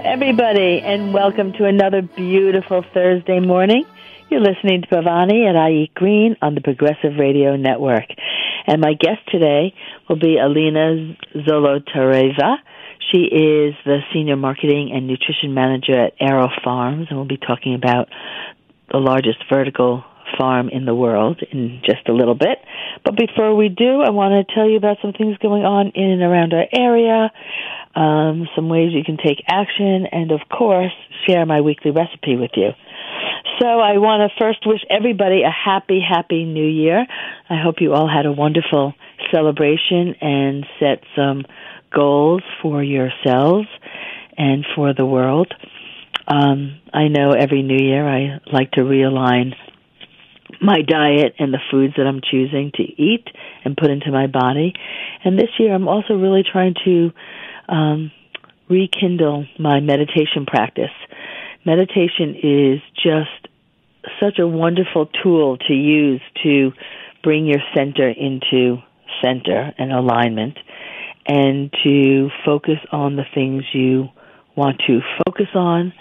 everybody, and welcome to another beautiful Thursday morning. You're listening to Pavani at I Eat Green on the Progressive Radio Network. And my guest today will be Alina Zolotareva. She is the Senior Marketing and Nutrition Manager at Aero Farms, and we'll be talking about the largest vertical farm in the world in just a little bit. But before we do, I want to tell you about some things going on in and around our area, some ways you can take action, and of course, share my weekly recipe with you. So I want to first wish everybody a happy, happy New Year. I hope you all had a wonderful celebration and set some goals for yourselves and for the world. I know every New Year I like to realign my diet and the foods that I'm choosing to eat and put into my body. And this year I'm also really trying to rekindle my meditation practice. Meditation is just such a wonderful tool to use to bring your center into center and alignment, and to focus on the things you want to focus on,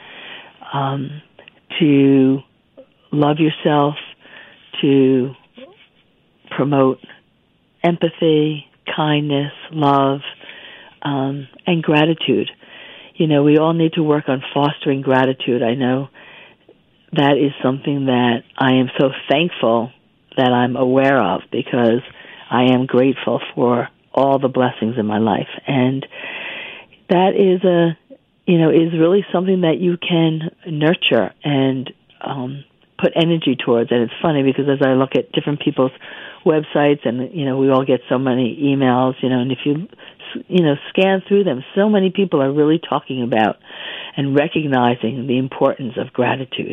to love yourself, to promote empathy, kindness, love, and gratitude. You know, we all need to work on fostering gratitude. I know that is something that I am so thankful that I'm aware of, because I am grateful for all the blessings in my life. And that is is really something that you can nurture and put energy towards. And it's funny because as I look at different people's websites, and we all get so many emails, and if you scan through them, so many people are really talking about and recognizing the importance of gratitude.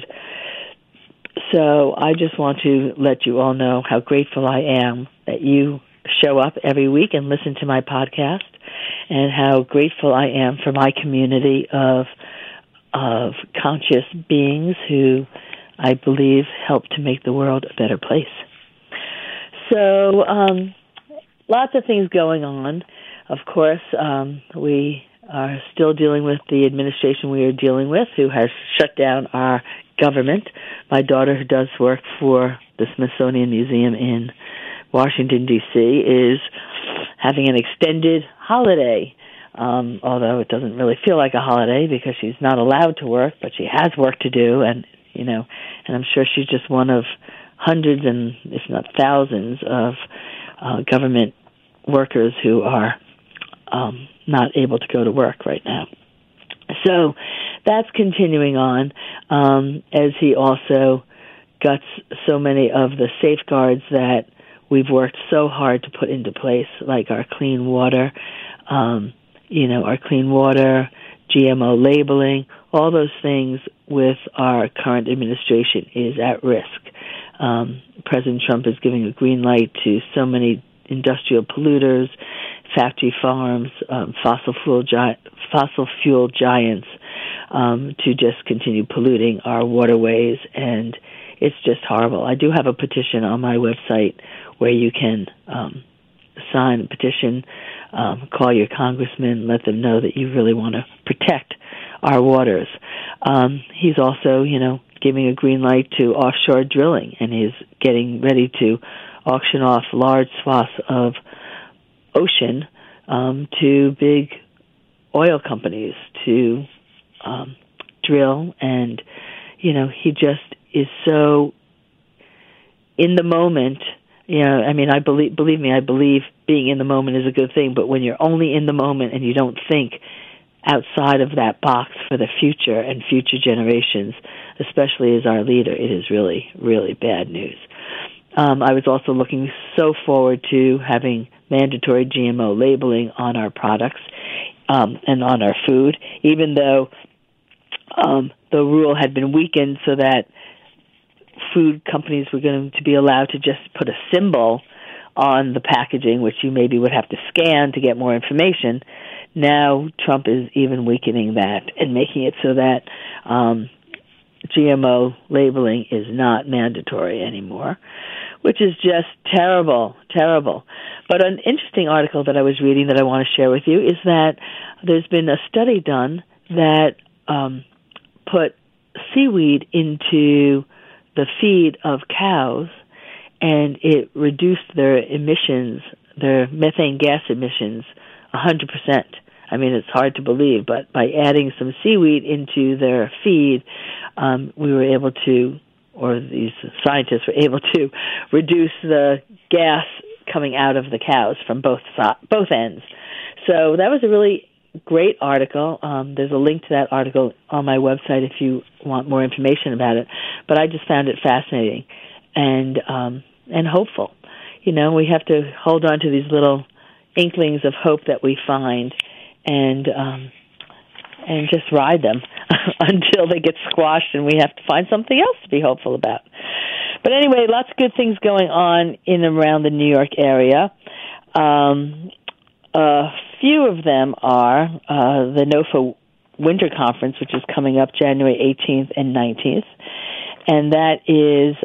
So I just want to let you all know how grateful I am that you show up every week and listen to my podcast, and how grateful I am for my community of conscious beings who I believe help to make the world a better place. So lots of things going on. Of course, we are still dealing with the administration we are dealing with, who has shut down our government. My daughter, who does work for the Smithsonian Museum in Washington, D.C., is having an extended holiday, although it doesn't really feel like a holiday because she's not allowed to work, but she has work to do, and I'm sure she's just one of hundreds and if not thousands of government workers who are not able to go to work right now. So that's continuing on, as he also guts so many of the safeguards that we've worked so hard to put into place, like our clean water, our clean water, GMO labeling, all those things with our current administration is at risk. President Trump is giving a green light to so many industrial polluters, factory farms, fossil fuel giants, to just continue polluting our waterways, and it's just horrible. I do have a petition on my website where you can sign a petition, call your congressman, let them know that you really want to protect our waters. He's also, giving a green light to offshore drilling, and he's getting ready to auction off large swaths of ocean to big oil companies to drill. And, he just is so in the moment. I believe being in the moment is a good thing, but when you're only in the moment and you don't think outside of that box for the future and future generations, especially as our leader, it is really, really bad news. I was also looking so forward to having mandatory GMO labeling on our products and on our food, even though the rule had been weakened so that food companies were going to be allowed to just put a symbol on the packaging, which you maybe would have to scan to get more information. Now Trump is even weakening that and making it so that GMO labeling is not mandatory anymore, which is just terrible, terrible. But an interesting article that I was reading that I want to share with you is that there's been a study done that put seaweed into the feed of cows, and it reduced their emissions, their methane gas emissions, 100%. I mean, it's hard to believe, but by adding some seaweed into their feed, we were able to, or these scientists were able to, reduce the gas coming out of the cows from both ends. So that was a really great article. There's a link to that article on my website if you want more information about it. But I just found it fascinating and hopeful. You know, we have to hold on to these little inklings of hope that we find and just ride them until they get squashed and we have to find something else to be hopeful about. But anyway, lots of good things going on in and around the New York area. A few of them are the NOFA Winter Conference, which is coming up January 18th and 19th. And that is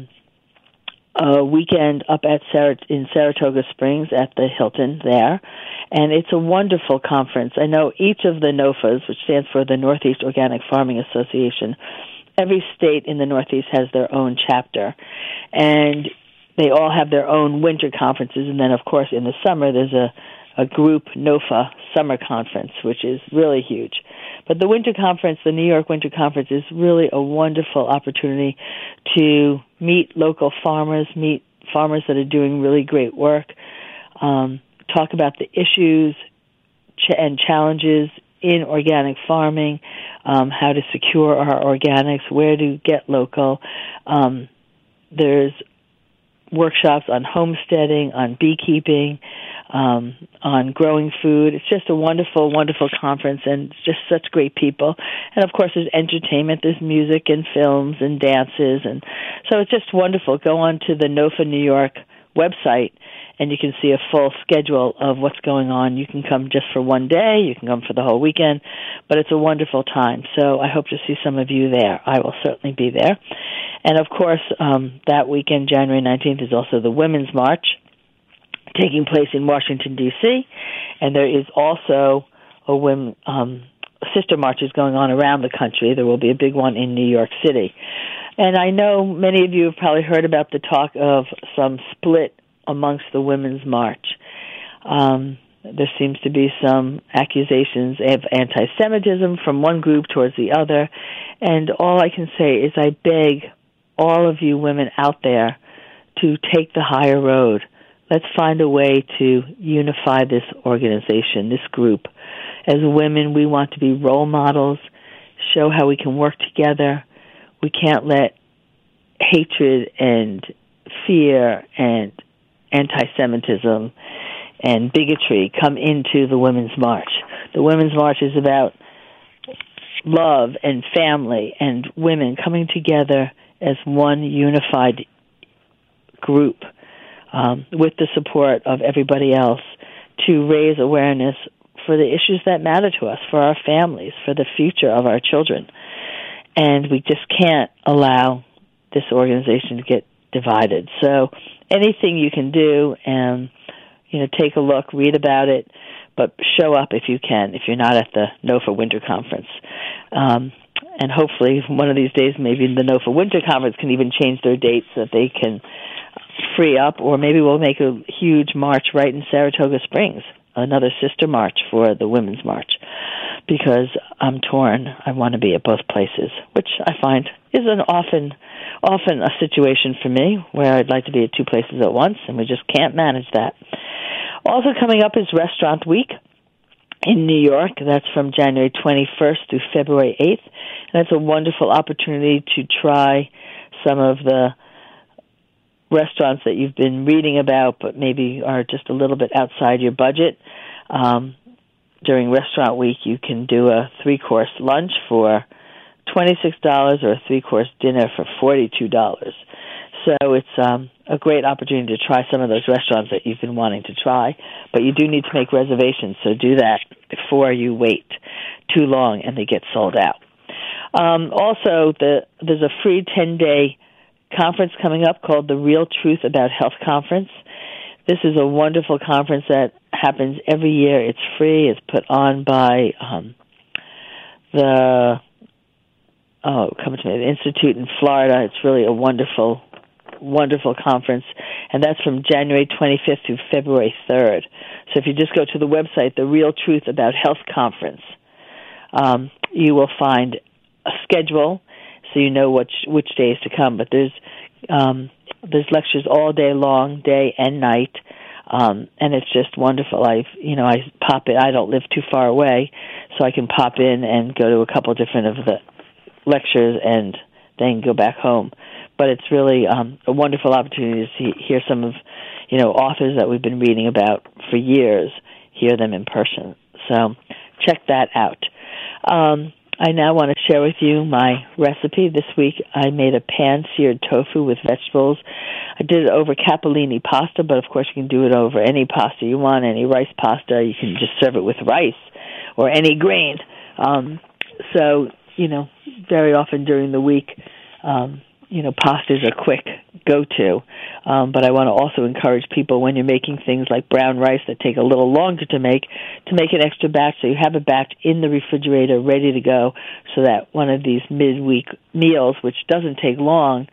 a weekend up at in Saratoga Springs at the Hilton there. And it's a wonderful conference. I know each of the NOFAs, which stands for the Northeast Organic Farming Association, every state in the Northeast has their own chapter. And they all have their own winter conferences. And then, of course, in the summer, there's a group NOFA summer conference, which is really huge. But the winter conference, the New York Winter Conference, is really a wonderful opportunity to meet local farmers, meet farmers that are doing really great work, talk about the issues and challenges in organic farming, how to secure our organics, where to get local. There's workshops on homesteading, on beekeeping, on growing food. It's just a wonderful, wonderful conference and just such great people. And, of course, there's entertainment. There's music and films and dances. And so it's just wonderful. Go on to the NOFA New York website, and you can see a full schedule of what's going on. You can come just for one day. You can come for the whole weekend. But it's a wonderful time. So I hope to see some of you there. I will certainly be there. And, of course, that weekend, January 19th, is also the Women's March taking place in Washington, D.C., and there is also sister marches going on around the country. There will be a big one in New York City. And I know many of you have probably heard about the talk of some split amongst the Women's March. There seems to be some accusations of anti-Semitism from one group towards the other, and all I can say is I beg all of you women out there to take the higher road. Let's find a way to unify this organization, this group. As women, we want to be role models, show how we can work together. We can't let hatred and fear and anti-Semitism and bigotry come into the Women's March. The Women's March is about love and family and women coming together as one unified group, with the support of everybody else, to raise awareness for the issues that matter to us, for our families, for the future of our children. And we just can't allow this organization to get divided. So anything you can do, and take a look, read about it, but show up if you can, if you're not at the NOFA Winter Conference. And hopefully one of these days, maybe the NOFA Winter Conference can even change their dates so that they can free up, or maybe we'll make a huge march right in Saratoga Springs, another sister march for the Women's March, because I'm torn. I want to be at both places, which I find is often a situation for me where I'd like to be at two places at once, and we just can't manage that. Also coming up is Restaurant Week in New York. That's from January 21st through February 8th. And that's a wonderful opportunity to try some of the restaurants that you've been reading about but maybe are just a little bit outside your budget. During Restaurant Week, you can do a 3-course lunch for $26 or a 3-course dinner for $42. So it's a great opportunity to try some of those restaurants that you've been wanting to try, but you do need to make reservations, so do that before you wait too long and they get sold out. Also, there's a free 10-day conference coming up called the Real Truth About Health Conference. This is a wonderful conference that happens every year. It's free. It's put on by the Institute in Florida. It's really a wonderful conference, and that's from January 25th through February 3rd. So if you just go to the website, The Real Truth About Health Conference, you will find a schedule, so you know which days to come. But there's lectures all day long, day and night, and it's just wonderful. I pop in. I don't live too far away, so I can pop in and go to a couple different of the lectures and then go back home. But it's really a wonderful opportunity to hear some of, authors that we've been reading about for years, hear them in person. So check that out. I now want to share with you my recipe. This week I made a pan-seared tofu with vegetables. I did it over capellini pasta, but of course you can do it over any pasta you want, any rice pasta. You can just serve it with rice or any grain. So, very often during the week, pastas are quick go-to. But I want to also encourage people, when you're making things like brown rice that take a little longer to make an extra batch, so you have a batch in the refrigerator ready to go, so that one of these midweek meals, which doesn't take long,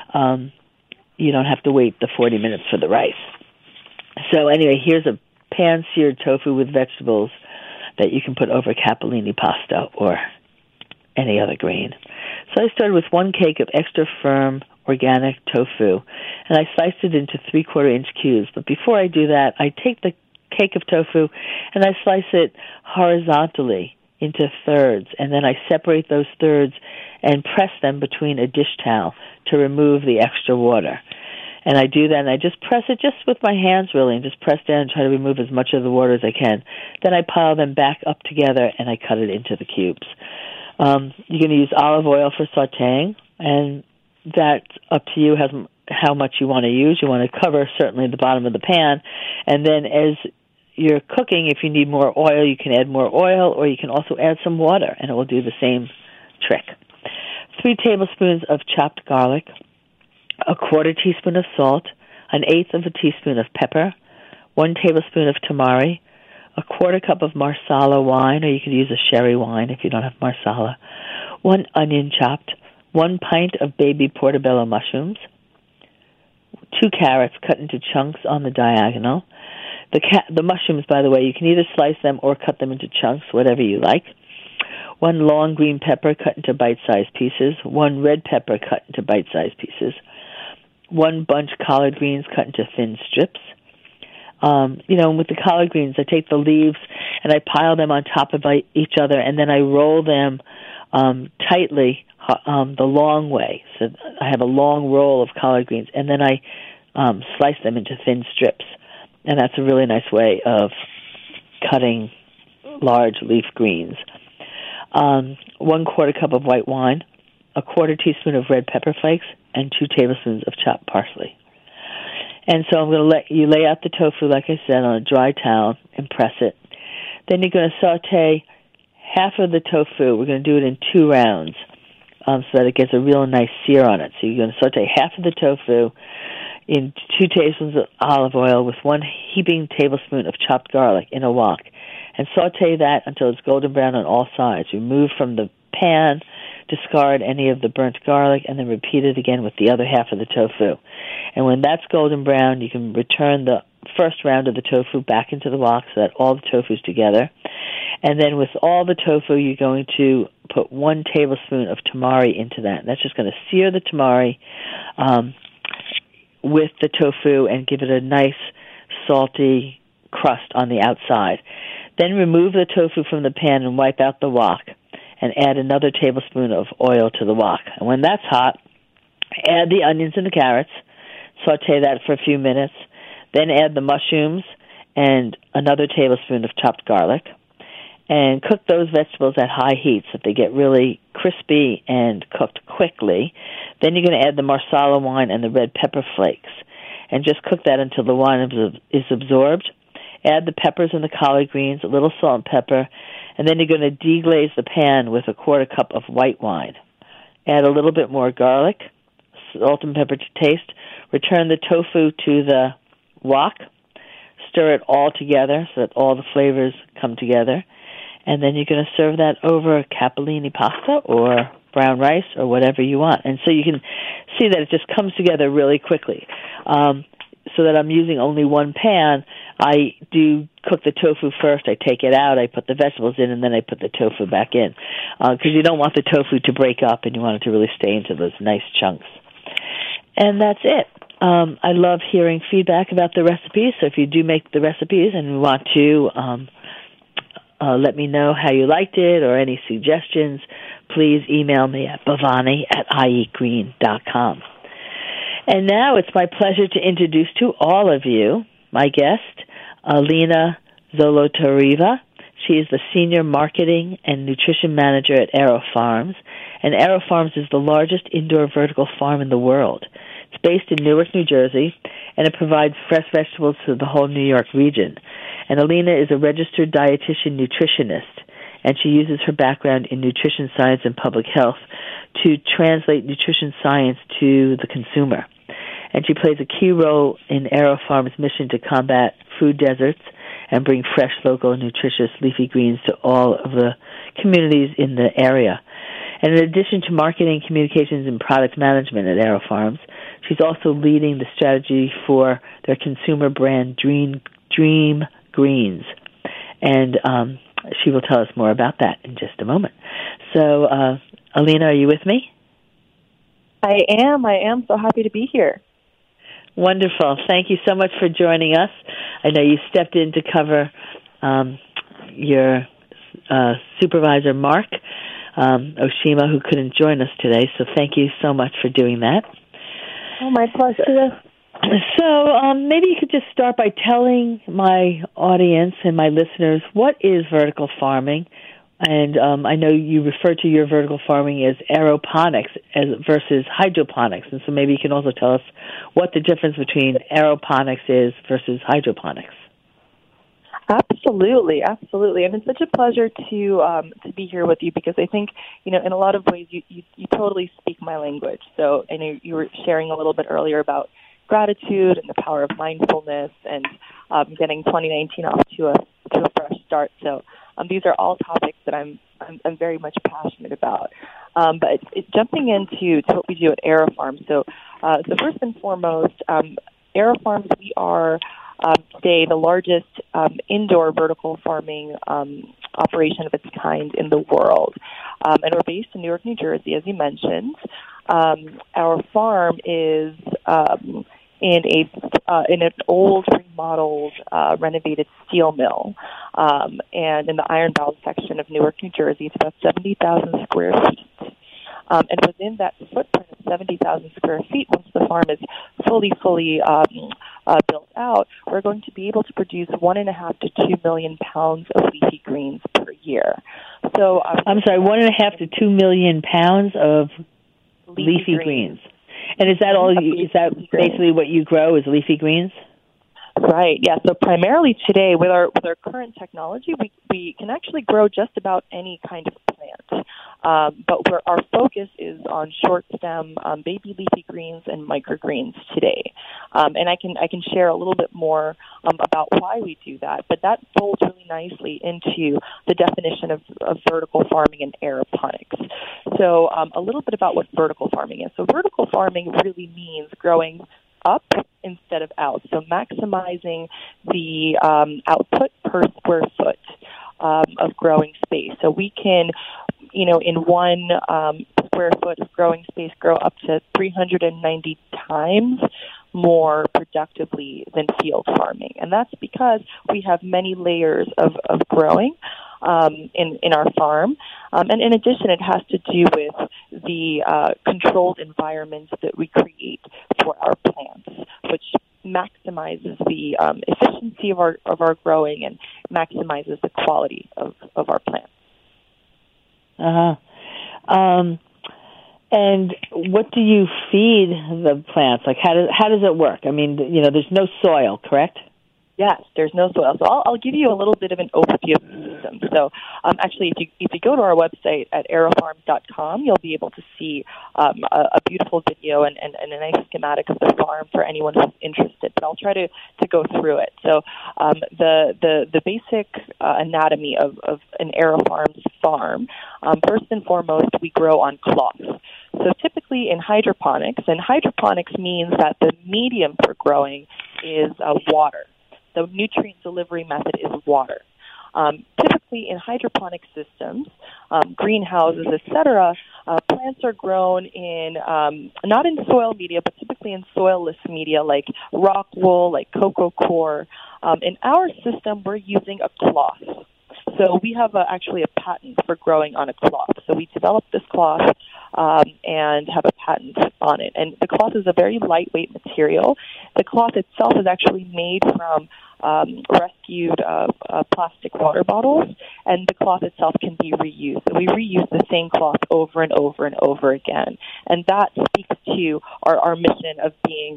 you don't have to wait the 40 minutes for the rice. So anyway, here's a pan-seared tofu with vegetables that you can put over capellini pasta or any other grain. So I started with 1 cake of extra firm organic tofu, and I sliced it into 3/4-inch cubes. But before I do that, I take the cake of tofu and I slice it horizontally into thirds, and then I separate those thirds and press them between a dish towel to remove the extra water. And I do that, and I just press it just with my hands, really, and just press down and try to remove as much of the water as I can. Then I pile them back up together, and I cut it into the cubes. You're going to use olive oil for sautéing, and that's up to you how much you want to use. You want to cover certainly the bottom of the pan, and then as you're cooking, if you need more oil, you can add more oil, or you can also add some water, and it will do the same trick. 3 tablespoons of chopped garlic, a 1/4 teaspoon of salt, 1/8 of a teaspoon of pepper, 1 tablespoon of tamari, a 1/4 cup of marsala wine, or you could use a sherry wine if you don't have marsala, 1 onion chopped, 1 pint of baby portobello mushrooms, 2 carrots cut into chunks on the diagonal. The mushrooms, by the way, you can either slice them or cut them into chunks, whatever you like. 1 long green pepper cut into bite-sized pieces, 1 red pepper cut into bite-sized pieces, 1 bunch collard greens cut into thin strips. With the collard greens, I take the leaves and I pile them on top of each other, and then I roll them tightly the long way. So I have a long roll of collard greens, and then I slice them into thin strips. And that's a really nice way of cutting large leaf greens. 1/4 cup of white wine, a 1/4 teaspoon of red pepper flakes, and 2 tablespoons of chopped parsley. And so I'm going to let you lay out the tofu, like I said, on a dry towel and press it. Then you're going to saute half of the tofu. We're going to do it in 2 rounds so that it gets a real nice sear on it. So you're going to saute half of the tofu in 2 tablespoons of olive oil with 1 heaping tablespoon of chopped garlic in a wok, and saute that until it's golden brown on all sides. Remove from the pan, discard any of the burnt garlic, and then repeat it again with the other half of the tofu. And when that's golden brown, you can return the first round of the tofu back into the wok so that all the tofu's together. And then with all the tofu, you're going to put 1 tablespoon of tamari into that. And that's just going to sear the tamari with the tofu and give it a nice salty crust on the outside. Then remove the tofu from the pan and wipe out the wok, and add another tablespoon of oil to the wok. And when that's hot, add the onions and the carrots, saute that for a few minutes, then add the mushrooms and another tablespoon of chopped garlic, and cook those vegetables at high heat so that they get really crispy and cooked quickly. Then you're going to add the marsala wine and the red pepper flakes, and just cook that until the wine is absorbed. Add the peppers and the collard greens, a little salt and pepper, and then you're going to deglaze the pan with a 1/4 cup of white wine. Add a little bit more garlic, salt and pepper to taste. Return the tofu to the wok. Stir it all together so that all the flavors come together. and then you're going to serve that over capellini pasta or brown rice or whatever you want. And so you can see that it just comes together really quickly. So that I'm using only one pan, I do cook the tofu first. I take it out, I put the vegetables in, and then I put the tofu back in. Because you don't want the tofu to break up, and you want it to really stay into those nice chunks. And that's it. I love hearing feedback about the recipes, so if you do make the recipes and want to let me know how you liked it or any suggestions, please email me at bhavani@ieatgreen.com. And now it's my pleasure to introduce to all of you my guest, Alina Zolotareva. She is the Senior Marketing and Nutrition Manager at AeroFarms, and AeroFarms is the largest indoor vertical farm in the world. It's based in Newark, New Jersey, and it provides fresh vegetables to the whole New York region. And Alina is a registered dietitian nutritionist, and she uses her background in nutrition science and public health to translate nutrition science to the consumer. And she plays a key role in AeroFarm's mission to combat food deserts and bring fresh, local, and nutritious leafy greens to all of the communities in the area. And in addition to marketing, communications, and product management at AeroFarms, she's also leading the strategy for their consumer brand, Dream Greens. And she will tell us more about that in just a moment. So, Alina, are you with me? I am so happy to be here. Wonderful. Thank you so much for joining us. I know you stepped in to cover your supervisor, Mark Oshima, who couldn't join us today, so thank you so much for doing that. Oh, my pleasure. So maybe you could just start by telling my audience and my listeners what is vertical farming. And I know you refer to your vertical farming as aeroponics versus hydroponics. And so maybe you can also tell us what the difference between aeroponics is versus hydroponics. Absolutely. And it's such a pleasure to be here with you because I think, in a lot of ways you totally speak my language. So I know you were sharing a little bit earlier about gratitude and the power of mindfulness and getting 2019 off to a fresh start. So these are all topics that I'm very much passionate about. But jumping into what we do at AeroFarms. So first and foremost, AeroFarms, we are today the largest indoor vertical farming operation of its kind in the world. And we're based in Newark, New Jersey, as you mentioned. Our farm is in an old, remodeled, renovated steel mill, and in the Iron Bowl section of Newark, New Jersey. It's about 70,000 square feet. And within that footprint of 70,000 square feet, once the farm is fully built out, we're going to be able to produce 1.5 to 2 million pounds of leafy greens per year. So I'm sorry, 1.5 to 2 million pounds of leafy greens. And is that all? Is that basically what you grow? Is leafy greens? Right. Yeah. So primarily today, with our current technology, we can actually grow just about any kind of plant. But our focus is on short stem, baby leafy greens and microgreens today. And I can share a little bit more about why we do that. But that folds really nicely into the definition of vertical farming and aeroponics. So a little bit about what vertical farming is. So vertical farming really means growing up instead of out. So maximizing the output per square foot of growing space. So we can, in 1 square foot of growing space, grow up to 390 times more productively than field farming. And that's because we have many layers of growing in our farm. And in addition, it has to do with the controlled environments that we create for our plants, which maximizes the efficiency of our growing and maximizes the quality of our plants. And what do you feed the plants? Like, how does it work? I mean, there's no soil, correct? Yes, there's no soil. So I'll give you a little bit of an overview of the system. So actually, if you go to our website at aerofarms.com, you'll be able to see a beautiful video and a nice schematic of the farm for anyone who's interested. But I'll try to go through it. So the basic anatomy of an AeroFarms farm, first and foremost, we grow on cloth. So typically in hydroponics, and hydroponics means that the medium for growing is water. The nutrient delivery method is water. Typically in hydroponic systems, greenhouses, etc., plants are grown in not in soil media, but typically in soilless media like rock wool, like cocoa coir. In our system, we're using a cloth. So we have actually a patent for growing on a cloth. So we developed this cloth and have a patent on it. And the cloth is a very lightweight material. The cloth itself is actually made from rescued plastic water bottles, and the cloth itself can be reused. So we reuse the same cloth over and over and over again. And that speaks to our mission of being,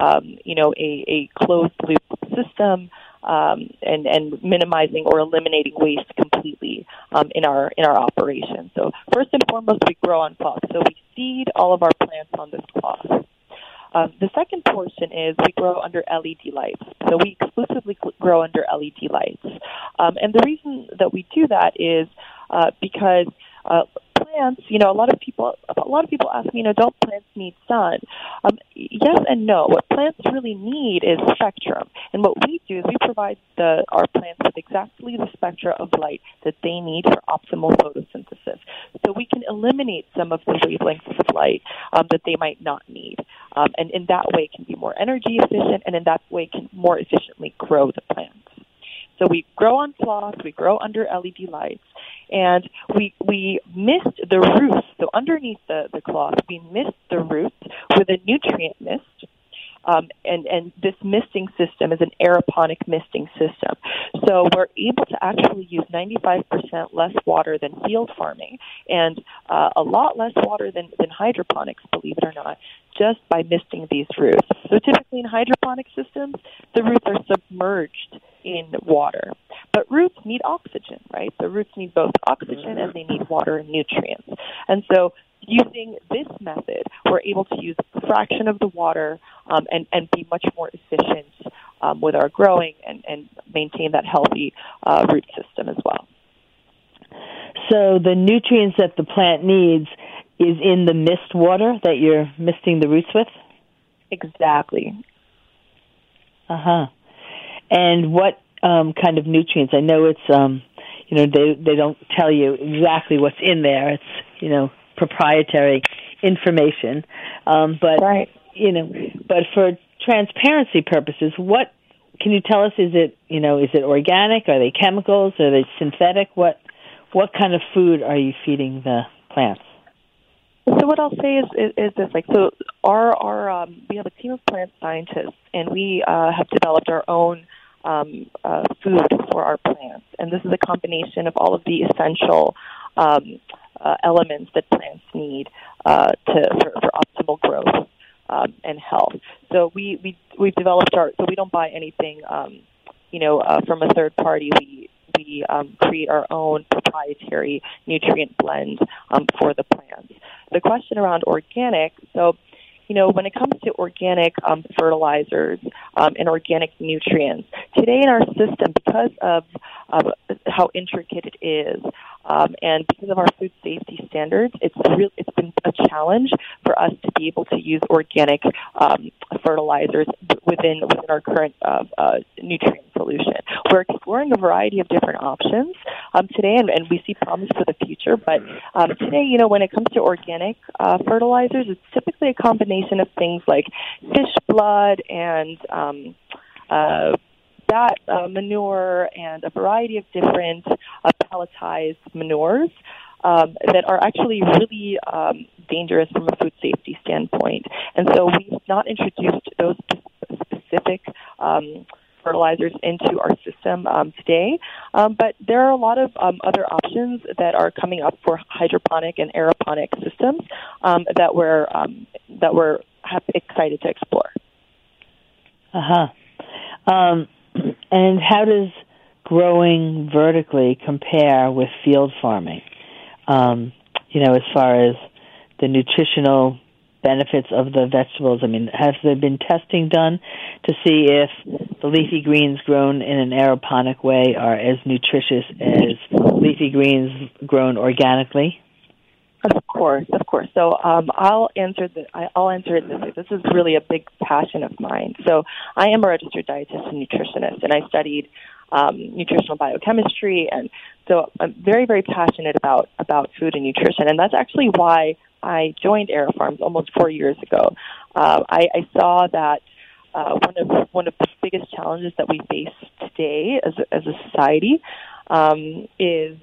a closed-loop system, and minimizing or eliminating waste completely in our operation. So first and foremost, we grow on cloth. So we seed all of our plants on this cloth. The second portion is we grow under LED lights. So we exclusively grow under LED lights. And the reason that we do that is because plants, a lot of people ask me, don't plants need sun? Yes and no. What plants really need is spectrum. And what we do is we provide our plants with exactly the spectra of light that they need for optimal photosynthesis. So we can eliminate some of the wavelengths of light that they might not need. And in that way can be more energy efficient, and in that way can more efficiently grow the plants. So we grow on cloth, we grow under LED lights, and we mist the roots. So underneath the cloth, we mist the roots with a nutrient mist. And this misting system is an aeroponic misting system. So we're able to actually use 95% less water than field farming, and a lot less water than hydroponics, believe it or not, just by misting these roots. So typically in hydroponic systems, the roots are submerged in water. But roots need oxygen, right? The roots need both oxygen and they need water and nutrients. And so using this method, we're able to use a fraction of the water and be much more efficient with our growing and maintain that healthy root system as well. So the nutrients that the plant needs is in the mist water that you're misting the roots with? Exactly. Uh-huh. And what kind of nutrients? I know it's, they don't tell you exactly what's in there. It's, proprietary information. But, right. But for transparency purposes, what can you tell us? Is it organic? Are they chemicals? Are they synthetic? What kind of food are you feeding the plants? So what I'll say is this, so our we have a team of plant scientists, and we have developed our own food for our plants, and this is a combination of all of the essential elements that plants need for optimal growth and health. So we've developed so we don't buy anything from a third party. We create our own proprietary nutrient blend for the plants. The question around organic, so when it comes to organic fertilizers and organic nutrients, today in our system, because of how intricate it is, and because of our food safety standards, it's been a challenge for us to be able to use organic fertilizers within our current nutrient solution. We're exploring a variety of different options today, and we see promise for the future. But today, when it comes to organic fertilizers, it's typically a combination of things like fish blood and bat manure and a variety of different pelletized manures that are actually really dangerous from a food safety standpoint. And so we've not introduced those specific fertilizers into our system today, but there are a lot of other options that are coming up for hydroponic and aeroponic systems that we're excited to explore. And how does growing vertically compare with field farming? As far as the nutritional benefits of the vegetables. I mean, has there been testing done to see if the leafy greens grown in an aeroponic way are as nutritious as leafy greens grown organically? Of course. So I'll answer it this way. This is really a big passion of mine. So I am a registered dietitian and nutritionist, and I studied nutritional biochemistry, and so I'm very, very passionate about food and nutrition, and that's actually why I joined AeroFarms almost 4 years ago. I saw that one of the biggest challenges that we face today as a society is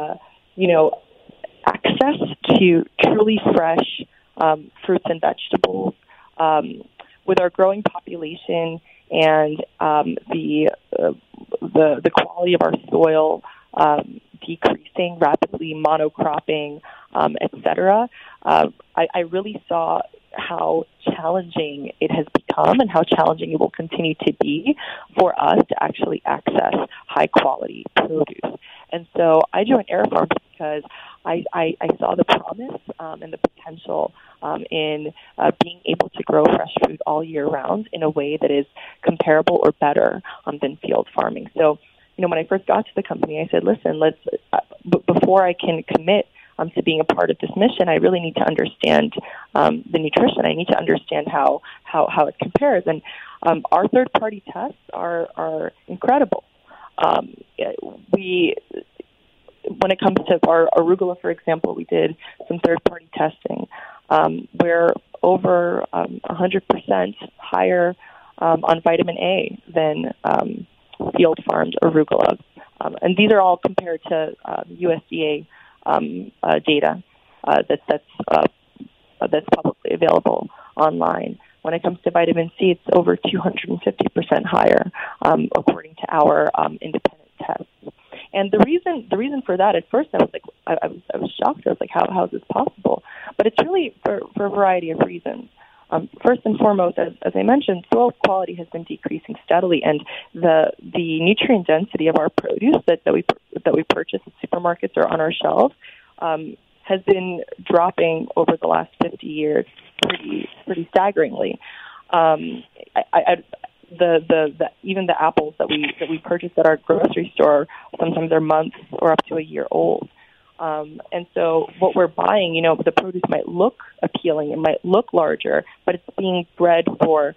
access to truly fresh fruits and vegetables. With our growing population and the quality of our soil decreasing rapidly, monocropping, etc., I really saw how challenging it has become and how challenging it will continue to be for us to actually access high-quality produce. And so I joined AeroFarms because I saw the promise and the potential in being able to grow fresh food all year round in a way that is comparable or better than field farming. So, when I first got to the company, I said, listen, before I can commit to being a part of this mission, I really need to understand the nutrition. I need to understand how it compares. And our third-party tests are incredible. When it comes to our arugula, for example, we did some third-party testing where over 100% higher on vitamin A than field-farmed arugula. And these are all compared to USDA data that's publicly available online. When it comes to vitamin C, it's over 250% higher, according to our independent tests. And the reason for that, at first I was like, I was shocked. I was like, how is this possible? But it's really for a variety of reasons. First and foremost, as I mentioned, soil quality has been decreasing steadily, and the nutrient density of our produce that we purchase at supermarkets or on our shelves has been dropping over the last 50 years pretty staggeringly. Even the apples that we purchase at our grocery store, sometimes they're months or up to a year old. And so what we're buying, the produce might look appealing, it might look larger, but it's being bred for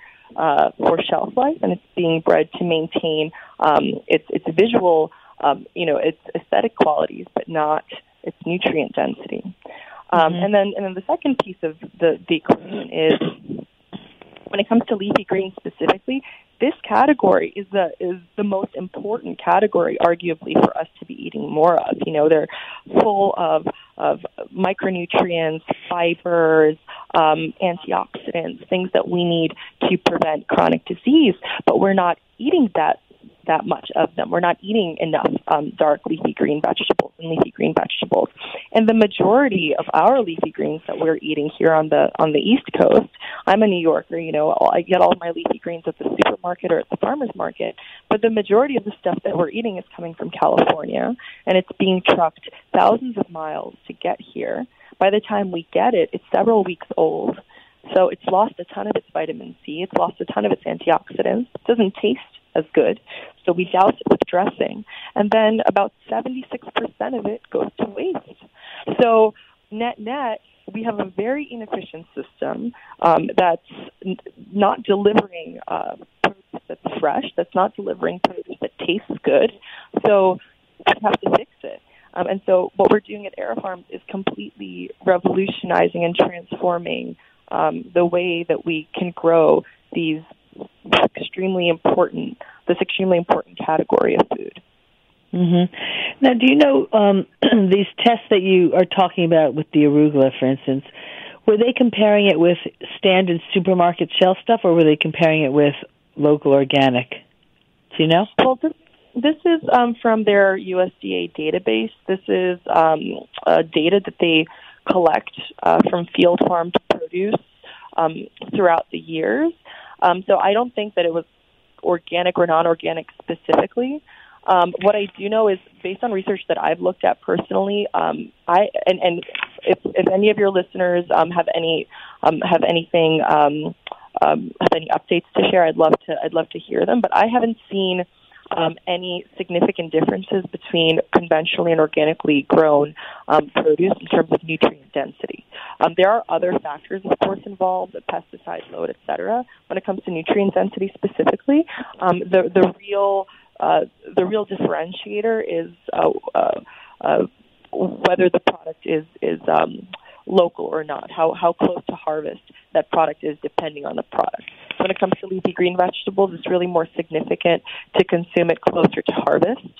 shelf life, and it's being bred to maintain its visual, its aesthetic qualities, but not its nutrient density. And then the second piece of the equation is when it comes to leafy greens specifically, this category is the most important category, arguably, for us to be eating more of. They're full of micronutrients, fibers, antioxidants, things that we need to prevent chronic disease, but we're not eating that much of them. We're not eating enough dark leafy green vegetables and leafy green vegetables. And the majority of our leafy greens that we're eating here on the East Coast, I'm a New Yorker, I get all my leafy greens at the supermarket or at the farmer's market, but the majority of the stuff that we're eating is coming from California, and it's being trucked thousands of miles to get here. By the time we get it, it's several weeks old. So it's lost a ton of its vitamin C. It's lost a ton of its antioxidants. It doesn't taste as good, so we douse it with dressing. And then about 76% of it goes to waste. So net, we have a very inefficient system that's not delivering produce that's fresh, that's not delivering produce that tastes good. So we have to fix it. And so what we're doing at AeroFarms is completely revolutionizing and transforming the way that we can grow this extremely important category of food. Mm-hmm. Now, do you know these tests that you are talking about with the arugula, for instance, were they comparing it with standard supermarket shelf stuff, or were they comparing it with local organic? Do you know? Well, this is from their USDA database. This is data that they collect from field farmed produce throughout the years. So I don't think that it was organic or non-organic specifically. What I do know is, based on research that I've looked at personally, if any of your listeners have any updates to share, I'd love to hear them. But I haven't seen any significant differences between conventionally and organically grown produce in terms of nutrient density. There are other factors, of course, involved, the pesticide load, et cetera. When it comes to nutrient density specifically, the real differentiator is whether the product is local or not, how close to harvest that product is, depending on the product. When it comes to leafy green vegetables, it's really more significant to consume it closer to harvest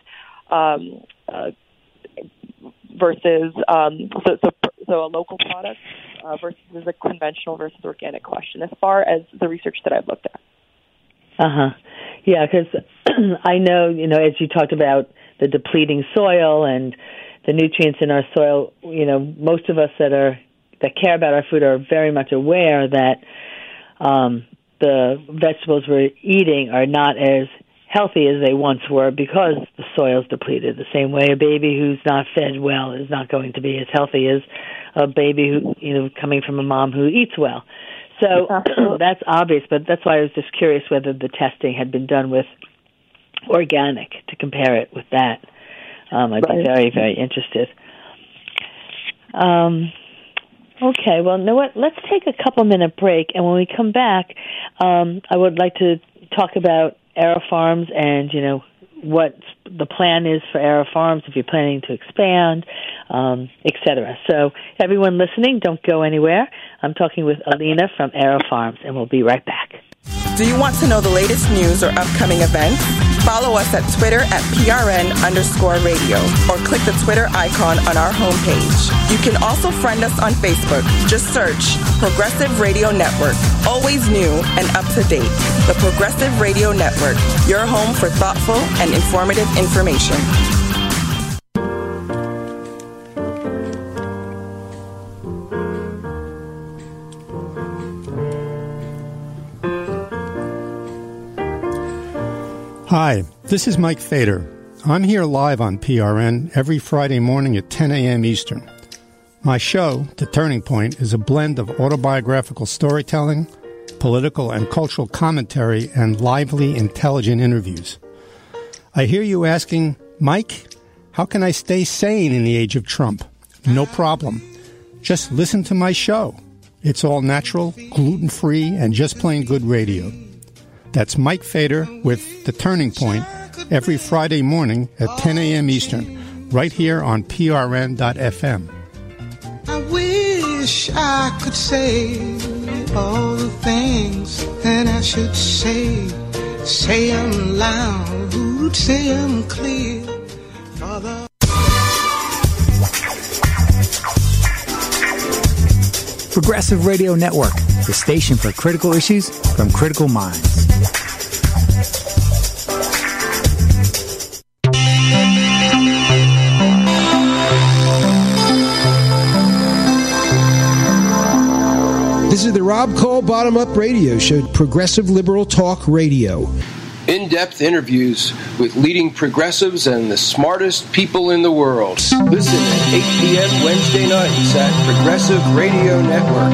versus so a local product versus a conventional versus organic question, as far as the research that I've looked at. Yeah, because I know, as you talked about the depleting soil and the nutrients in our soil, most of us that care about our food are very much aware that the vegetables we're eating are not as healthy as they once were because the soil's depleted. The same way a baby who's not fed well is not going to be as healthy as a baby who, coming from a mom who eats well. So that's obvious, but that's why I was just curious whether the testing had been done with organic to compare it with that. I'd be very, very interested. Okay, well, you know what? Let's take a couple-minute break, and when we come back, I would like to talk about AeroFarms and, what the plan is for AeroFarms, if you're planning to expand, et cetera. So everyone listening, don't go anywhere. I'm talking with Alina from AeroFarms, and we'll be right back. Do you want to know the latest news or upcoming events? Follow us at Twitter at PRN_radio or click the Twitter icon on our homepage. You can also friend us on Facebook. Just search Progressive Radio Network. Always new and up to date. The Progressive Radio Network, your home for thoughtful and informative information. Hi, this is Mike Fader. I'm here live on PRN every Friday morning at 10 a.m. Eastern. My show, The Turning Point, is a blend of autobiographical storytelling, political and cultural commentary, and lively, intelligent interviews. I hear you asking, Mike, how can I stay sane in the age of Trump? No problem. Just listen to my show. It's all natural, gluten-free, and just plain good radio. That's Mike Fader with The Turning Point every Friday morning at 10 a.m. Eastern, right here on PRN.FM. I wish I could say all the things that I should say. Say them loud, say them clear. Progressive Radio Network, the station for critical issues from critical minds. This is the Rob Cole Bottom Up Radio Show, Progressive Liberal Talk Radio. In-depth interviews with leading progressives and the smartest people in the world. Listen at 8 p.m. Wednesday nights at Progressive Radio Network.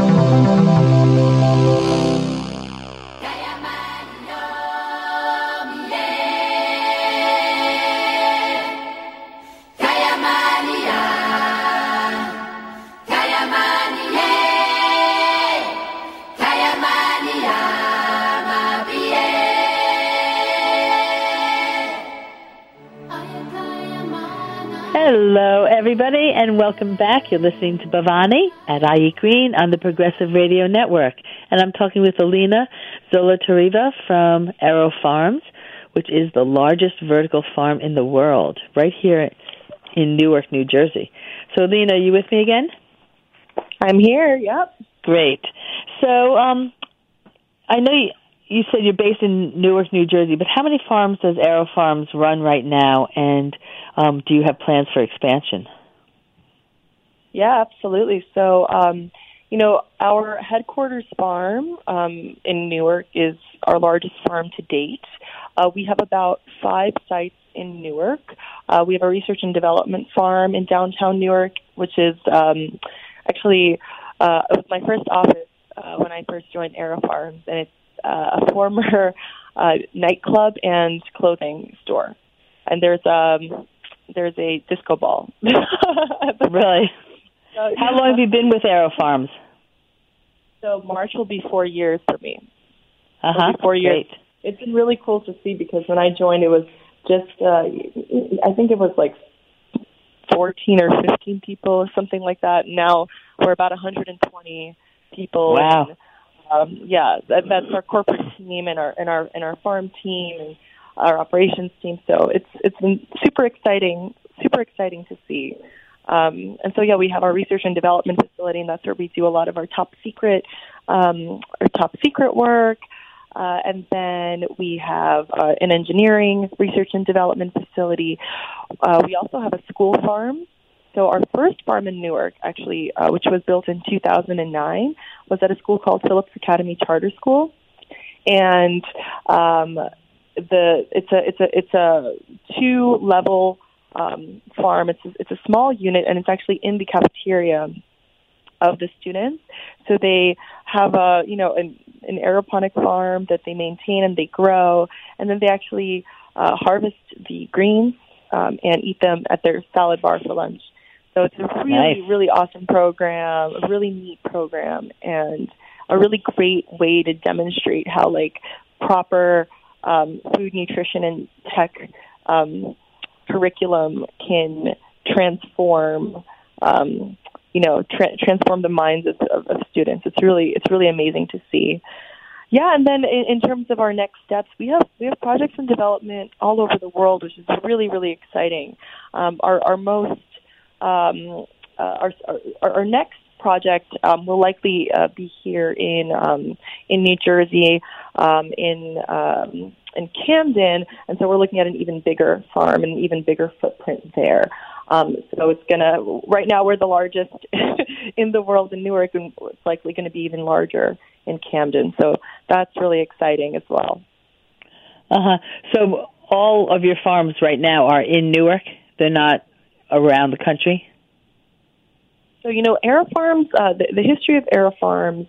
Hello, everybody, and welcome back. You're listening to Bhavani at I Eat Green on the Progressive Radio Network. And I'm talking with Alina Zolotareva from AeroFarms, which is the largest vertical farm in the world, right here in Newark, New Jersey. So, Alina, are you with me again? I'm here, yep. Great. So, I know you said you're based in Newark, New Jersey, but how many farms does AeroFarms run right now, and do you have plans for expansion? Yeah, absolutely. So, our headquarters farm in Newark is our largest farm to date. We have about 5 sites in Newark. We have a research and development farm in downtown Newark, which is actually, it was my first office when I first joined AeroFarms, and it's a former nightclub and clothing store. And there's a disco ball. Really? How long have you been with AeroFarms? So March will be 4 years for me. 4 years. Great. It's been really cool to see, because when I joined, it was just, I think it was like 14 or 15 people or something like that. Now we're about 120 people. Wow. And, that's our corporate team and our farm team and our operations team. So it's been super exciting to see. And so we have our research and development facility, and that's where we do a lot of our top secret work. And then we have an engineering research and development facility. We also have a school farm. So our first farm in Newark, actually, which was built in 2009, was at a school called Phillips Academy Charter School, and it's a 2-level farm. It's a small unit, and it's actually in the cafeteria of the students. So they have an aeroponic farm that they maintain and they grow, and then they actually harvest the greens and eat them at their salad bar for lunch. So it's a really awesome program, a really neat program, and a really great way to demonstrate how proper food, nutrition, and tech curriculum can transform transform the minds of students. It's really amazing to see. Yeah, and then in terms of our next steps, we have projects in development all over the world, which is really, really exciting. Our next project will likely be here in New Jersey, in Camden, and so we're looking at an even bigger farm and an even bigger footprint there. So it's right now we're the largest in the world in Newark, and it's likely going to be even larger in Camden. So that's really exciting as well. So all of your farms right now are in Newark? They're not around the country? So, AeroFarms, the history of AeroFarms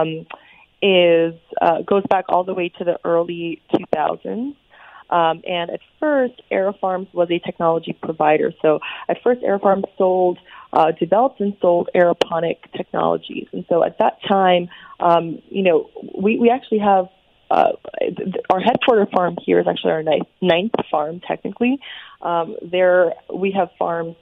goes back all the way to the early 2000s. And at first, AeroFarms was a technology provider. So at first, AeroFarms developed and sold aeroponic technologies. And so at that time, we actually have our headquarter farm here is actually our ninth farm, technically. We have farms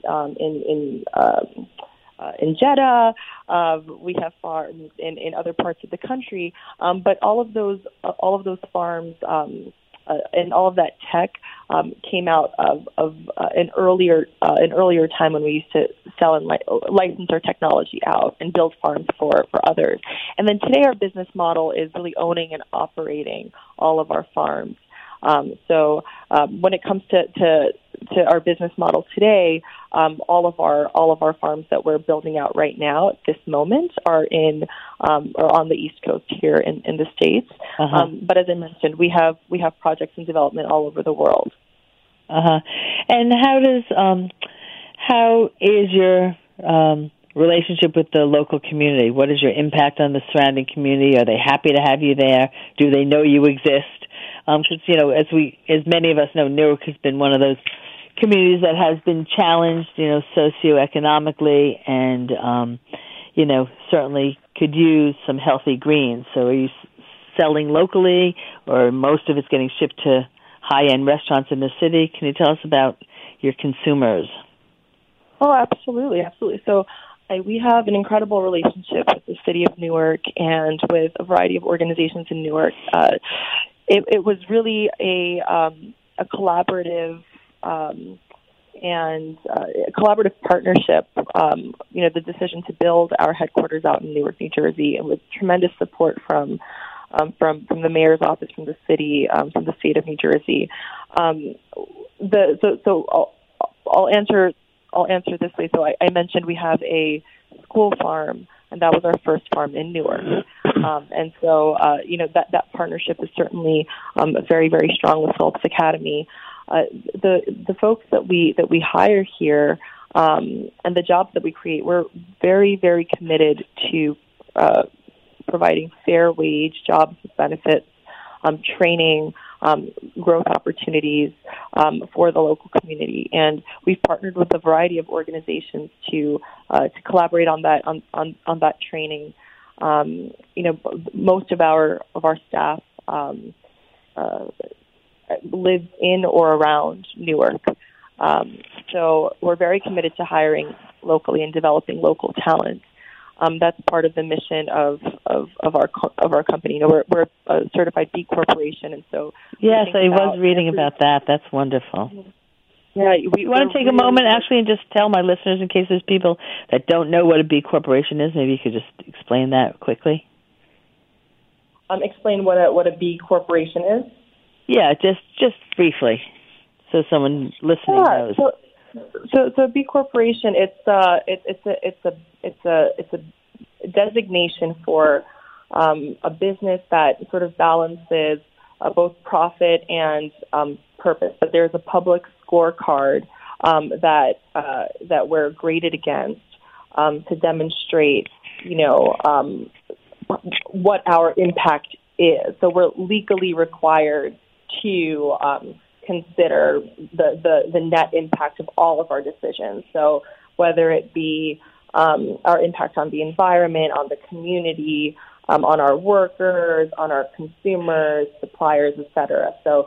in Jeddah. We have farms in other parts of the country. But all of those farms and all of that tech came out of an earlier time when we used to sell and license our technology out and build farms for others. And then today our business model is really owning and operating all of our farms. So when it comes to our business model today, all of our farms that we're building out right now at this moment are on the East Coast here in the States. But as I mentioned, we have projects in development all over the world. And how is your relationship with the local community? What is your impact on the surrounding community? Are they happy to have you there? Do they know you exist? Because as many of us know, Newark has been one of those communities that has been challenged, socioeconomically, and certainly could use some healthy greens. So, are you selling locally, or most of it's getting shipped to high-end restaurants in the city? Can you tell us about your consumers? Oh, absolutely. So, we have an incredible relationship with the city of Newark and with a variety of organizations in Newark. It was really a collaborative collaborative partnership. The decision to build our headquarters out in Newark, New Jersey, and with tremendous support from the mayor's office, from the city, from the state of New Jersey. I'll answer this way. So I mentioned we have a school farm and that was our first farm in Newark. And so, that partnership is certainly very, very strong with Phillips Academy. The folks that we hire here and the jobs that we create, we're very, very committed to providing fair wage jobs with benefits, training, growth opportunities for the local community, and we've partnered with a variety of organizations to collaborate on that on that training. Most of our staff lives in or around Newark, so we're very committed to hiring locally and developing local talent. That's part of the mission of our company. We're a certified B Corporation, and so yes, I was reading about that. That's wonderful. Yeah, you want to take a moment actually and just tell my listeners, in case there's people that don't know what a B Corporation is. Maybe you could just explain that quickly. Explain what a B Corporation is. Yeah, just briefly, so someone listening knows. So B Corporation, it's a designation for a business that sort of balances both profit and purpose. But there's a public scorecard that we're graded against to demonstrate, what our impact is. So we're legally required to consider the net impact of all of our decisions. So whether it be our impact on the environment, on the community, on our workers, on our consumers, suppliers, etc. So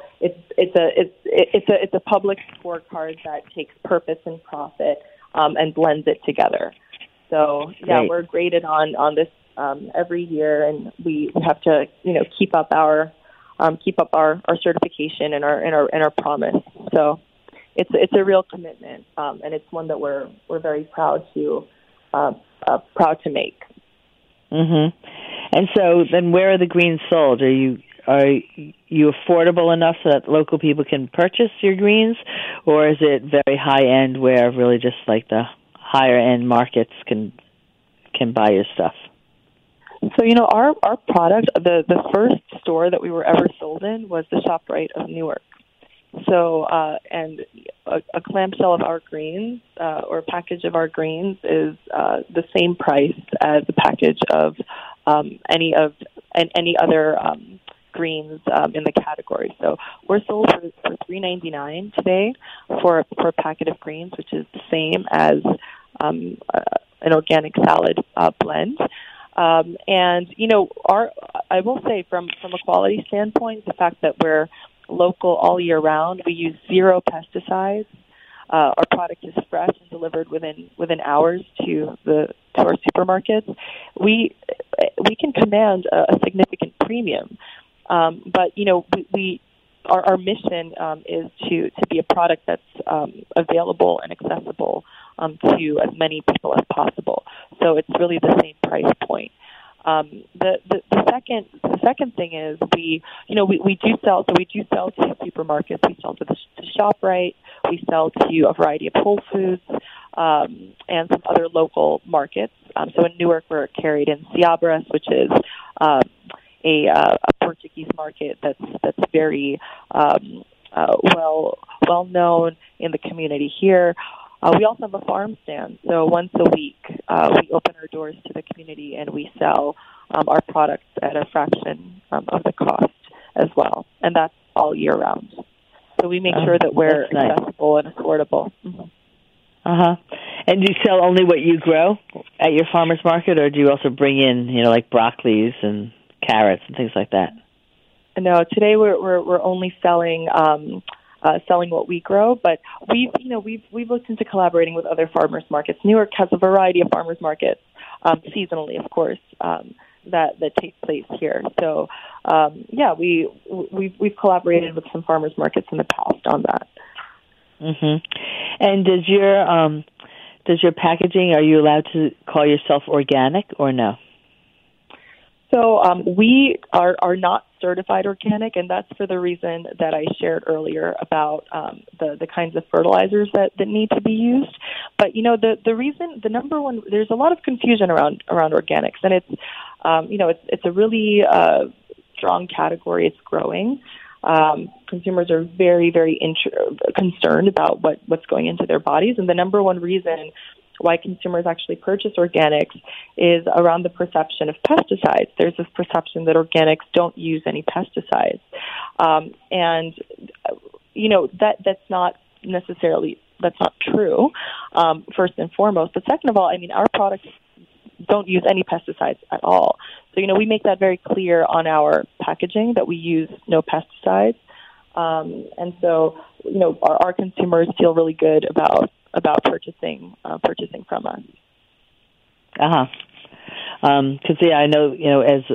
it's a public scorecard that takes purpose and profit and blends it together. So Great. We're graded on this every year, and we have to keep up our certification and our promise. So it's a real commitment, and it's one that we're very proud to make. Mm-hmm. And so then where are the greens sold? Are you affordable enough so that local people can purchase your greens, or is it very high end where really just like the higher end markets can buy your stuff? So, our product, the first store that we were ever sold in was the ShopRite of Newark. So, and a clamshell of our greens or a package of our greens is the same price as a package of any other greens in the category. So we're sold for $3.99 today for a packet of greens, which is the same as an organic salad blend. And I will say from a quality standpoint, the fact that we're local all year round, we use 0 pesticides. Our product is fresh and delivered within hours to our supermarkets. We can command a significant premium, but our mission is to be a product that's available and accessible to as many people as possible. So it's really the same price point. The second thing is we do sell to supermarkets. We sell to ShopRite. We sell to a variety of Whole Foods and some other local markets. So in Newark, we're carried in Ciabras, which is a Portuguese market that's very well known in the community here. We also have a farm stand, so once a week we open our doors to the community and we sell our products at a fraction of the cost as well, and that's all year round. So we make sure that we're accessible and affordable. Mm-hmm. Uh-huh. And do you sell only what you grow at your farmer's market, or do you also bring in, like broccolis and carrots and things like that? No, today we're only selling what we grow, but we've looked into collaborating with other farmers markets. Newark has a variety of farmers markets, seasonally, of course, that take place here. So, we've collaborated with some farmers markets in the past on that. Mm-hmm. And does your packaging, are you allowed to call yourself organic or no? So we are not certified organic, and that's for the reason that I shared earlier about the kinds of fertilizers that need to be used. But the reason, the number one, there's a lot of confusion around organics, and it's a really strong category. It's growing. Consumers are very, very concerned about what's going into their bodies, and the number one reason why consumers actually purchase organics is around the perception of pesticides. There's this perception that organics don't use any pesticides. That's not true, first and foremost. But second of all, our products don't use any pesticides at all. So, we make that very clear on our packaging that we use no pesticides. And so, our consumers feel really good about purchasing from us. Because I know as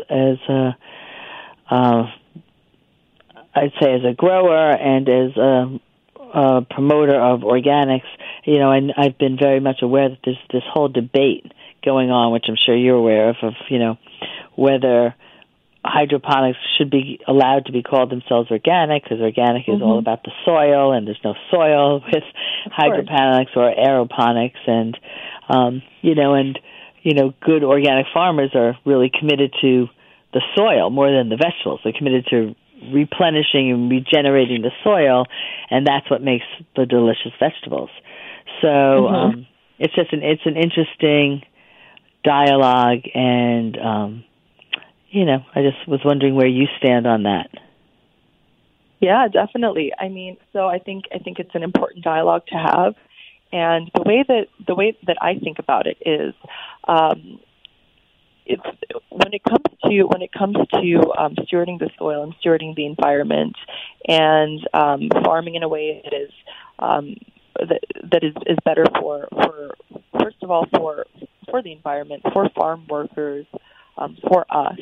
I'd say as a grower and as a promoter of organics, and I've been very much aware that there's this whole debate going on, which I'm sure you're aware of whether hydroponics should be allowed to be called themselves organic, because organic is all about the soil, and there's no soil with hydroponics or aeroponics, and good organic farmers are really committed to the soil more than the vegetables. They're committed to replenishing and regenerating the soil, and that's what makes the delicious vegetables. So it's an interesting dialogue, and I just was wondering where you stand on that. Yeah, definitely. So I think it's an important dialogue to have, and the way that I think about it is, it's when it comes to stewarding the soil and stewarding the environment, and farming in a way that is that is better for first of all for the environment, for farm workers, for us.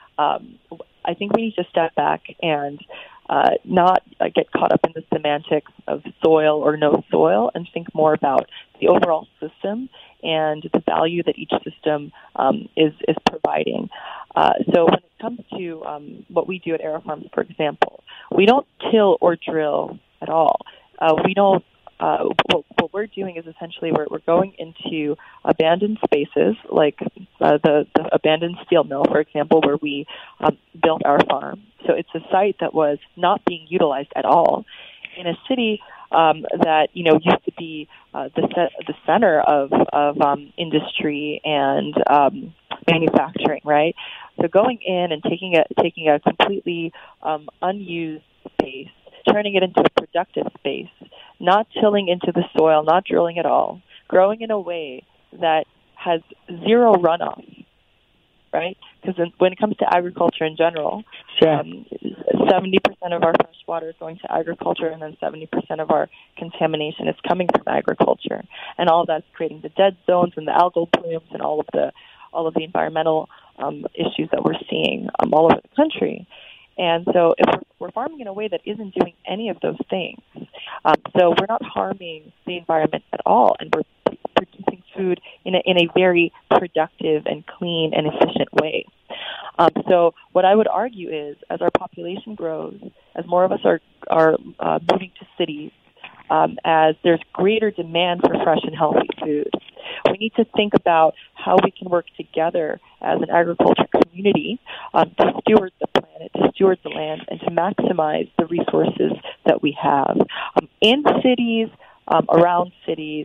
I think we need to step back and not get caught up in the semantics of soil or no soil, and think more about the overall system and the value that each system is providing. So when it comes to what we do at AeroFarms, for example, we don't till or drill at all. We don't. What we're doing is essentially we're going into abandoned spaces, like the abandoned steel mill, for example, where we built our farm. So it's a site that was not being utilized at all in a city that used to be the center of industry and manufacturing, right? So going in and taking a completely unused space, turning it into a productive space, not tilling into the soil, not drilling at all, growing in a way that has zero runoff, right? Because when it comes to agriculture in general, 70% of our fresh water is going to agriculture, and then 70% of our contamination is coming from agriculture, and all of that's creating the dead zones and the algal plumes and all of the environmental issues that we're seeing all over the country. And so if we're farming in a way that isn't doing any of those things, so we're not harming the environment at all, and we're producing food in a very productive and clean and efficient way. So what I would argue is, as our population grows, as more of us are moving to cities, as there's greater demand for fresh and healthy food, we need to think about how we can work together as an agriculture community to steward the planet, to steward the land, and to maximize the resources that we have in cities, around cities,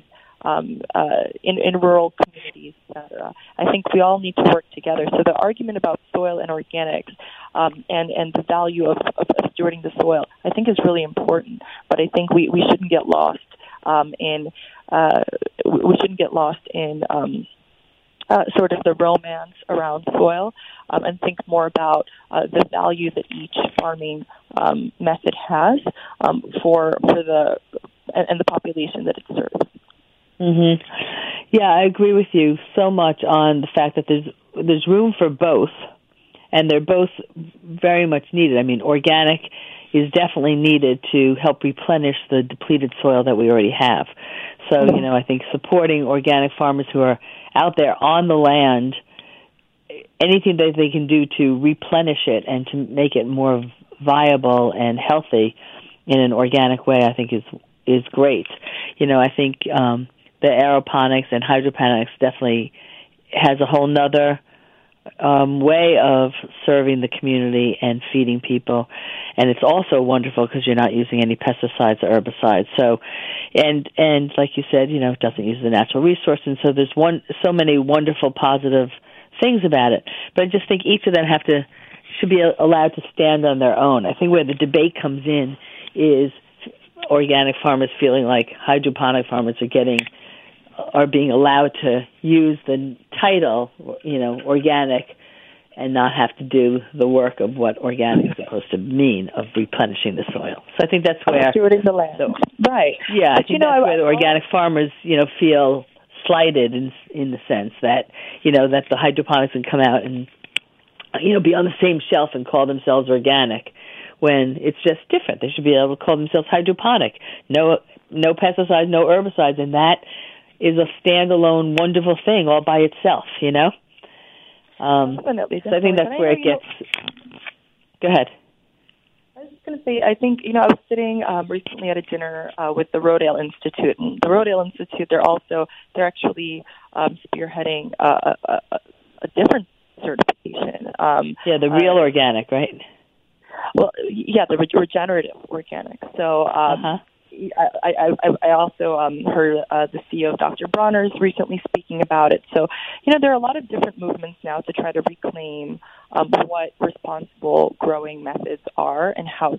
in rural communities, etc. I think we all need to work together. So the argument about soil and organics and the value of stewarding the soil, I think, is really important. But I think we shouldn't get lost in sort of the romance around soil, and think more about the value that each farming method has for the population that it serves. Mm-hmm. Yeah, I agree with you so much on the fact that there's room for both, and they're both very much needed. I mean, organic is definitely needed to help replenish the depleted soil that we already have. So, I think supporting organic farmers who are out there on the land anything that they can do to replenish it and to make it more viable and healthy in an organic way, I think is great. I think the aeroponics and hydroponics definitely has a whole nother way of serving the community and feeding people, and it's also wonderful because you're not using any pesticides or herbicides. So, and like you said, it doesn't use the natural resource, and so there's so many wonderful positive things about it. But I just think each of them should be allowed to stand on their own. I think where the debate comes in is organic farmers feeling like hydroponic farmers are being allowed to use the title, organic, and not have to do the work of what organic is supposed to mean of replenishing the soil. So I think that's where stewarding the land. Right. Yeah, I think that's where the organic farmers, feel slighted in the sense that, that the hydroponics can come out and, be on the same shelf and call themselves organic when it's just different. They should be able to call themselves hydroponic. No pesticides, no herbicides, and that is a standalone, wonderful thing all by itself, Definitely. So I think that's where it gets... Go ahead. I was just going to say, I think, I was sitting recently at a dinner with the Rodale Institute. And the Rodale Institute, they're actually spearheading a different certification. The real organic, right? Well, yeah, the regenerative organic. So I also heard the CEO of Dr. Bronner's recently speaking about it. So, there are a lot of different movements now to try to reclaim what responsible growing methods are and how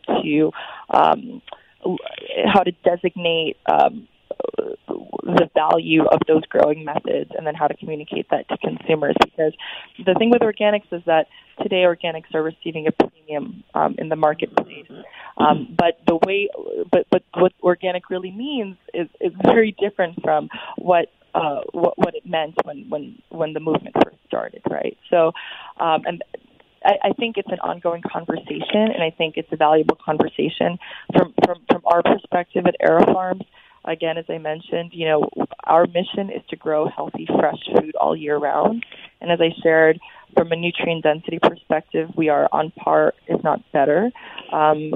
to designate the value of those growing methods and then how to communicate that to consumers. Because the thing with organics is that today organics are receiving a premium in the marketplace. But what organic really means is very different from what it meant when the movement first started, right? So, and I think it's an ongoing conversation, and I think it's a valuable conversation from our perspective at AeroFarms. Again, as I mentioned, our mission is to grow healthy, fresh food all year round. And as I shared, from a nutrient density perspective, we are on par, if not better, than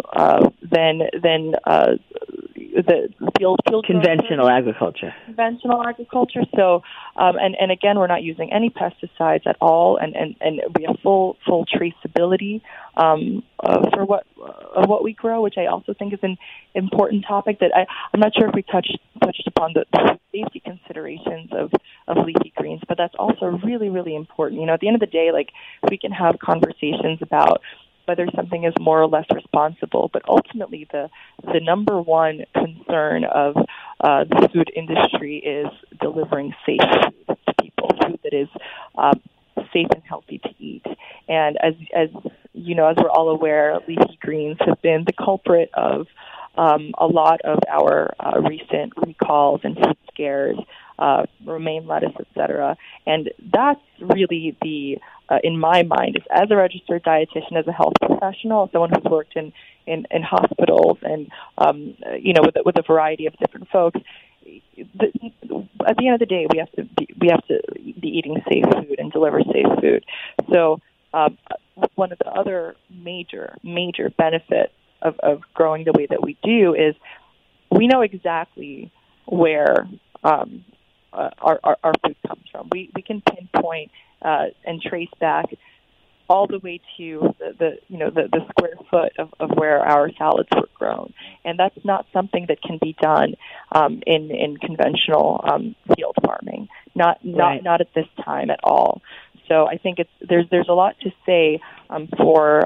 the field conventional agriculture. Conventional agriculture. So, and again, we're not using any pesticides at all, and we have full traceability for what we grow, which I also think is an important topic that I'm not sure if we touched upon the safety considerations of leafy greens, but that's also really, really important. At the end of the day, we can have conversations about whether something is more or less responsible, but ultimately the number one concern of the food industry is delivering safe food to people, food that is safe and healthy to eat. And as we're all aware, leafy greens have been the culprit of a lot of our recent recalls and food scares, romaine lettuce, etc. And that's really in my mind, is as a registered dietitian, as a health professional, someone who's worked in hospitals and with a variety of different folks. At the end of the day, we have to be eating safe food and deliver safe food. So one of the other major benefits of growing the way that we do is we know exactly where our food comes from. We can pinpoint and trace back all the way to the square foot of where our salads were grown, and that's not something that can be done in conventional field farming. Not at this time at all. So I think there's a lot to say for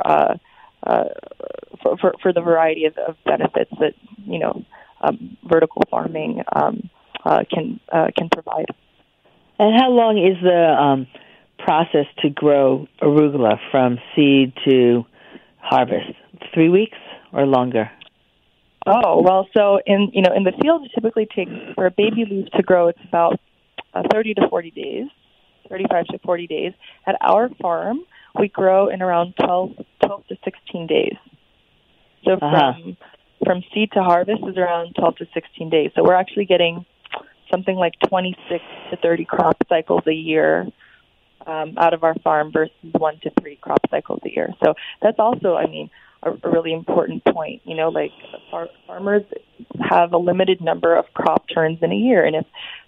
the variety of benefits that vertical farming can provide. And how long is the process to grow arugula from seed to harvest? 3 weeks or longer? Oh, well, so in the field, it typically takes, for a baby leaf to grow, it's about 30 to 40 days, 35 to 40 days. At our farm, we grow in around 12 to 16 days. So from seed to harvest is around 12 to 16 days. So we're actually getting something like 26 to 30 crop cycles a year out of our farm versus 1 to 3 crop cycles a year. So that's also, I mean, a really important point. You know, like farmers have a limited number of crop turns in a year, and if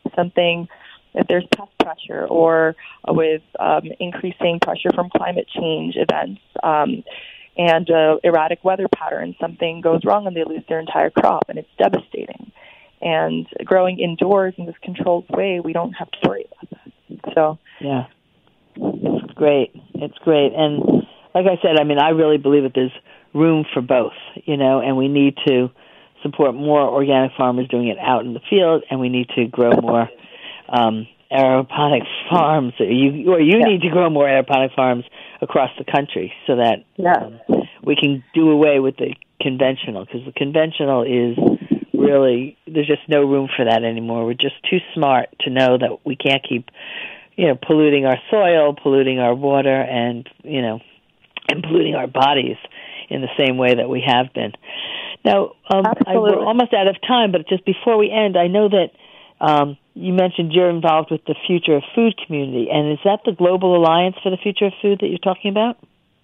there's pest pressure or with increasing pressure from climate change events and erratic weather patterns, something goes wrong and they lose their entire crop, and it's devastating. And growing indoors in this controlled way, we don't have to worry about that. So yeah, it's great. It's great. And like I said, I mean, I really believe that there's room for both, you know, and we need to support more organic farmers doing it out in the field, and we need to grow more aeroponic farms, or you need to grow more aeroponic farms across the country so that we can do away with the conventional, because the conventional is really, there's just no room for that anymore. We're just too smart to know that we can't keep, you know, polluting our soil, polluting our water, and, you know, and polluting our bodies in the same way that we have been. Now, we're almost out of time, but just before we end, I know that you mentioned you're involved with the Future of Food community, and is that the Global Alliance for the Future of Food that you're talking about?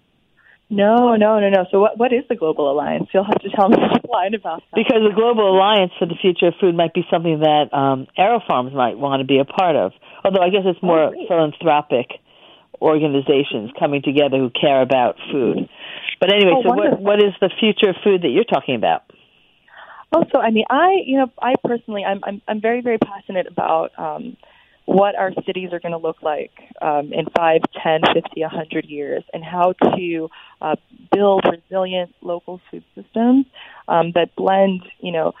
No. So what is the Global Alliance? You'll have to tell me a line about that. Because the Global Alliance for the Future of Food might be something that AeroFarms might want to be a part of, although I guess it's more philanthropic organizations coming together who care about food. But anyway, so what is the Future of Food that you're talking about? Oh, so I mean, I personally, I'm very, very passionate about what our cities are going to look like in 5, 10, 50, 100 years, and how to build resilient local food systems that blend, you know,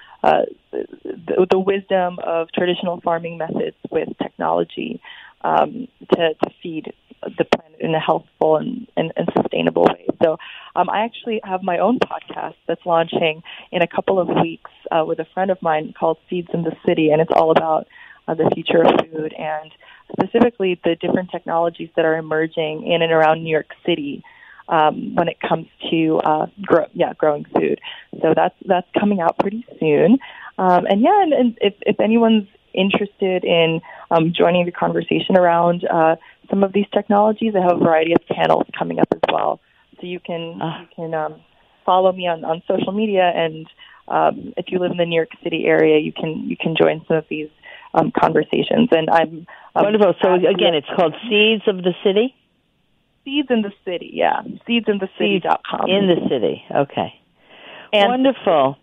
the wisdom of traditional farming methods with technology to feed the planet in a healthful and sustainable way. So I actually have my own podcast that's launching in a couple of weeks with a friend of mine called Seeds in the City, and it's all about the future of food and specifically the different technologies that are emerging in and around New York City when it comes to growing food. So that's coming out pretty soon. And if anyone's interested in joining the conversation around some of these technologies, I have a variety of panels coming up as well. So you can follow me on social media, and if you live in the New York City area, you can join some of these conversations. And I'm wonderful. So again, it's called Seeds of the City? Seeds in the City, yeah. Seedsinthecity.com. In the city, okay. And wonderful.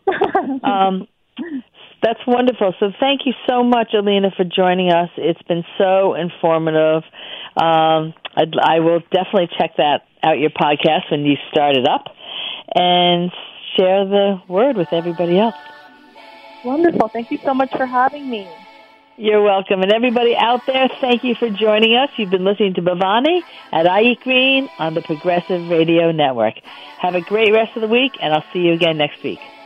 That's wonderful. So thank you so much, Alina, for joining us. It's been so informative. I will definitely check that out, your podcast, when you start it up, and share the word with everybody else. Wonderful. Thank you so much for having me. You're welcome. And everybody out there, thank you for joining us. You've been listening to Bhavani at I Eat Green on the Progressive Radio Network. Have a great rest of the week, and I'll see you again next week.